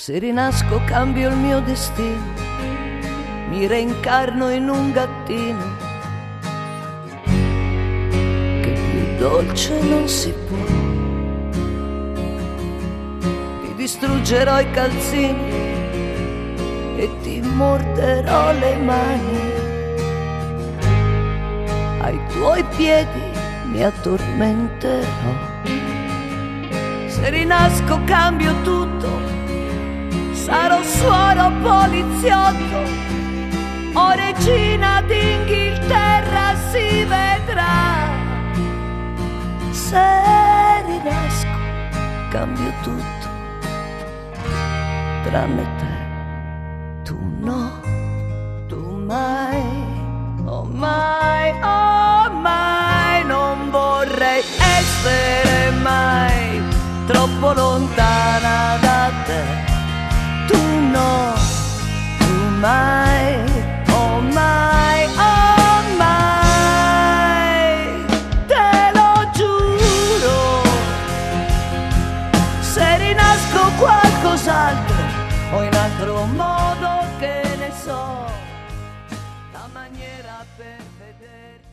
Se rinasco cambio il mio destino, mi reincarno in un gattino, che più dolce non si può. Ti distruggerò i calzini e ti morderò le mani, ai tuoi piedi mi addormenterò. Se rinasco cambio tutto, sarò suoro poliziotto o regina d'Inghilterra, si vedrà. Se rinasco cambio tutto, tranne te, tu no, tu mai, oh mai, oh mai, non vorrei essere mai troppo lontana da te. Tu no, tu mai, oh mai, oh mai, te lo giuro. Se rinasco qualcos'altro o in altro modo, che ne so, la maniera per vedere